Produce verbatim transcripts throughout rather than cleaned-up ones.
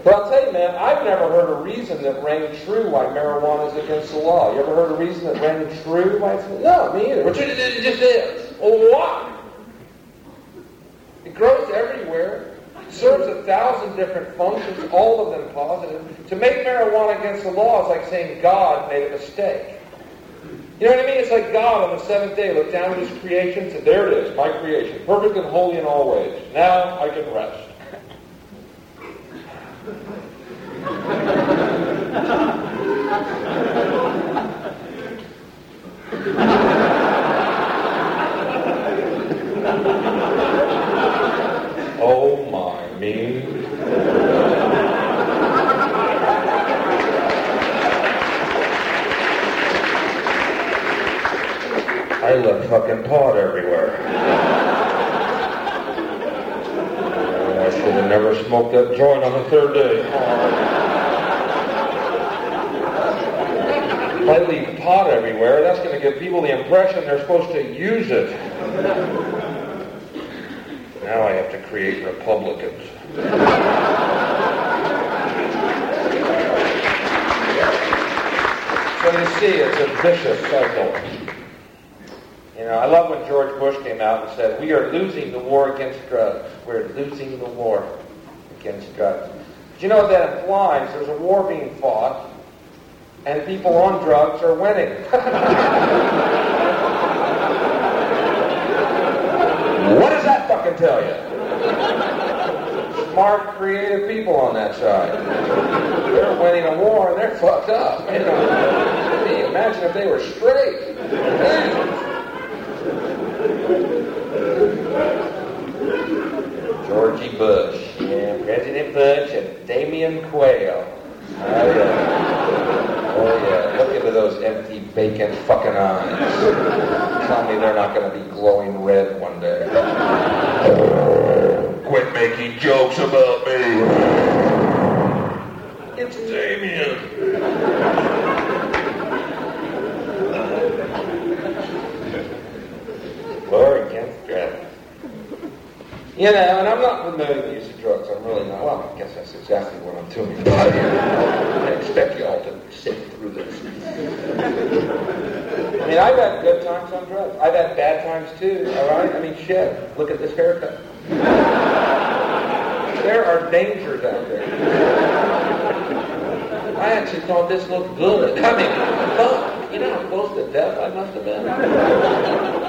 But I'll tell you, man, I've never heard a reason that rang true why marijuana is against the law. You ever heard a reason that rang true why it's... No, me either. It just is. Well, why? It grows everywhere. It serves a thousand different functions, all of them positive. To make marijuana against the law is like saying God made a mistake. You know what I mean? It's like God on the seventh day looked down at his creation and said, there it is, my creation, perfect and holy in all ways. Now I can rest. Oh my me. I left fucking pot everywhere. Oh, I should have never smoked that joint on the third day. If I leave pot everywhere, that's going to give people the impression they're supposed to use it. Now I have to create Republicans. So you see, it's a vicious cycle. You know, I love when George Bush came out and said, we are losing the war against drugs. We're losing the war against drugs. But you know what that implies? There's a war being fought, and people on drugs are winning. What does that fucking tell you? Smart, creative people on that side. They're winning a war and they're fucked up. You know? Imagine if they were straight. Georgie Bush, yeah, President Bush and Damian Quayle. Oh yeah. Oh yeah. Look into those empty, vacant fucking eyes. Tell me they're not going to be glowing red one day. Quit making jokes about me. It's Damian. War against drugs. You know, and I'm not promoting the use of drugs. I'm really not. Well, I guess that's exactly what I'm doing. I expect you all to sit through this. I mean, I've had good times on drugs. I've had bad times too, all right? I mean, shit. Look at this haircut. There are dangers out there. I actually thought this looked good. I mean, fuck. You know how close to death I must have been?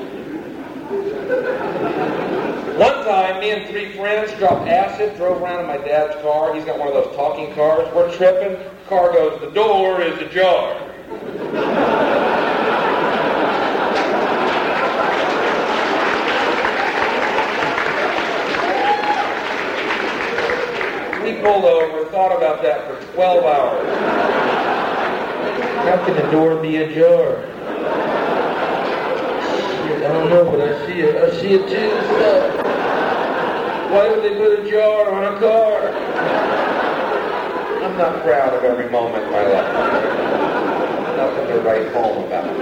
One time, me and three friends dropped acid, drove around in my dad's car. He's got one of those talking cars. We're tripping. Car goes, the door is ajar. We pulled over, thought about that for twelve hours. How can the door be ajar? I don't know, but I see it. I see it too. So. Why would they put a jar on a car? I'm not proud of every moment in my life. Nothing to write home about.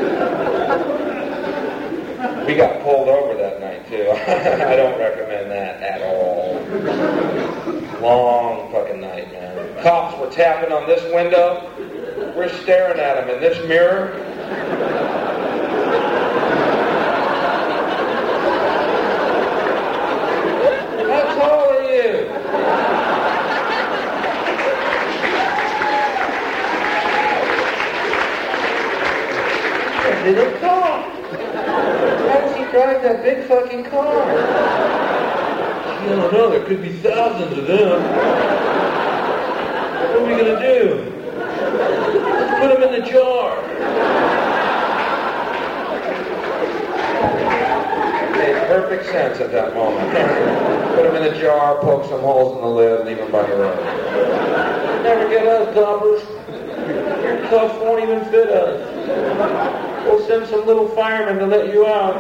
We got pulled over that night too. I don't recommend that at all. Long fucking night, man. Cops were tapping on this window. We're staring at them in this mirror. How tall are you? A little car. How does he drive that big fucking car? I don't know, there could be thousands of them. What are we going to do? Let's put them in the jar. It made perfect sense at that moment. Put them in a jar, poke some holes in the lid, leave them by your own. Never get us, coppers. Your cuffs won't even fit us. We'll send some little firemen to let you out.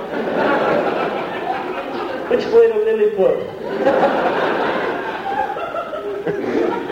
Which way to Lilliput?